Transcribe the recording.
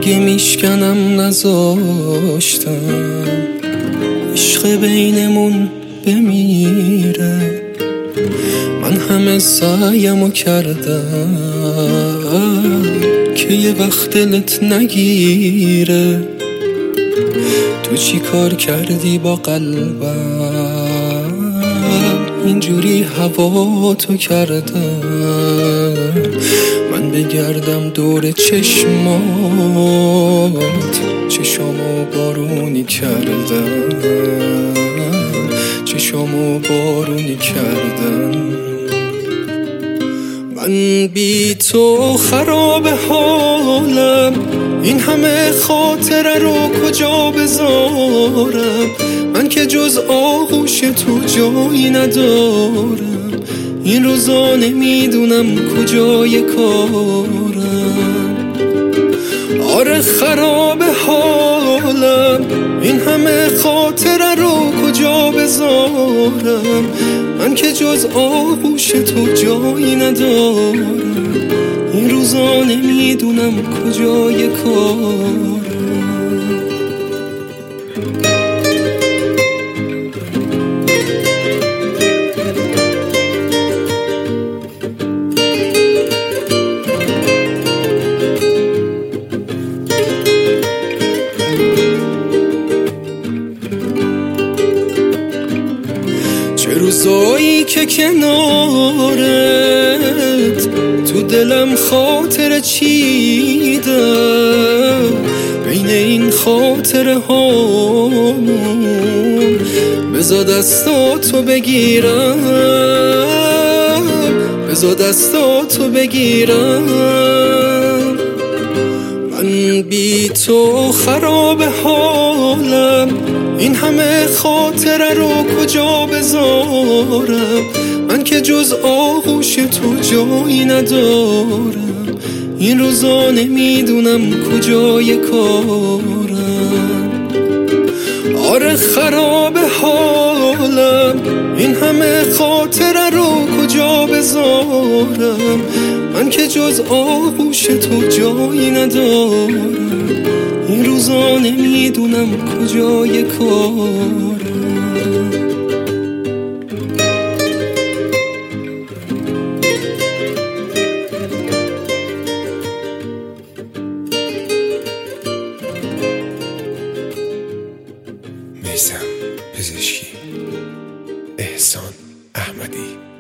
دیگه میشکنم نذاشتم عشق بینمون بمیره. من همه سعیمو کردم که یه وقت دلت نگیره. تو چی کار کردی با قلبم اینجوری هوا تو کردم؟ من بگردم دور چشمات چشامو بارونی کردم، چشامو بارونی کردم. من بی تو خراب حالم، این همه خاطره رو کجا بذارم؟ من که جز آغوش تو جایی ندارم، این روزا نمیدونم کجای کارم. آره خراب حالم، این همه خاطره رو کجا بذارم؟ من که جز آغوش تو جایی ندارم، این روزا نمیدونم کجای کارم. چه روزایی که کنارت تو دلم خاطره چیدم، بین این خاطره هامون بذار دستاتو بگیرم، بذار دستاتو بگیرم. من بی تو خراب حالم، این همه خاطره رو کجا بذارم؟ من که جز آغوش تو جایی ندارم، این روزا نمیدونم کجای کارم. آره خراب حالم، این همه خاطره رو کجا بذارم؟ من که جز آغوش تو جایی ندارم، این روزا نمیدونم کجای کارم. میثم پزشکی، احسان احمدی.